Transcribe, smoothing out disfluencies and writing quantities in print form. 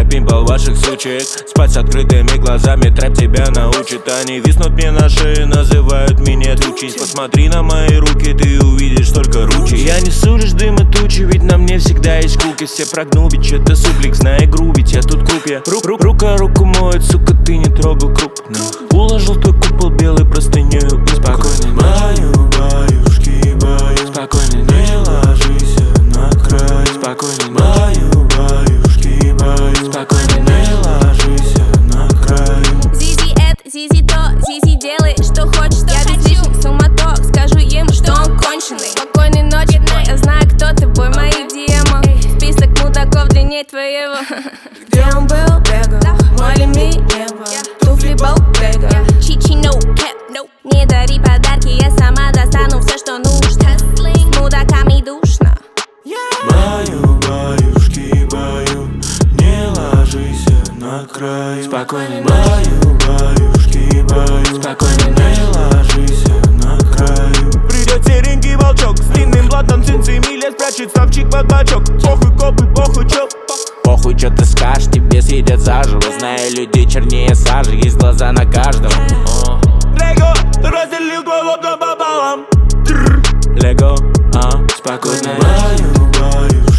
пимпл ваших сучек. Спать с открытыми глазами, трэп тебя научит. Они виснут мне на шее, называют меня тучей. Посмотри на мои руки, ты увидишь только ручей. Я несу лишь дым и тучи, ведь на мне всегда есть куки. Все прогнубить, это суплик, знай игру, ведь я тут крупья. Рука руку моет, сука, ты не трогал крупно. Уложил твой купол белой простынёю и спокойной ночи. Баюшки, баю, Спокойной не ночи. ложись на край. Спокойной ночи. Баюшки, баю, Спокойной не ночи. ложись на край. Зизи это, Зизи то, Зизи делай, что хочешь. Я без лишних суматох, скажу им, что он конченый. Спокойной ночи, я знаю, кто ты, бой моих диемов. Список мудаков длиннее твоего. Где он был, бегал, мой лимит не был. Туфли болтбега, чичи, no cap, no. Не дари подарки, я сама достану все, что нужно. С мудаками душно. Баюшки, баю, не ложись на край. Спокойной ночи. Баюшки, баю, Спокойной не ночи. ложись на краю. Придет серенький волчок с длинным блатом, цинцами лес прячет ставчик под бачок. Похуй копы, похуй чё. Похуй, чё ты скажешь, тебе съедят заживо. Знаю людей чернее сажи, есть глаза на каждого. Лего разделил твой лоб напополам. Лего, спокойной ночи. Баю,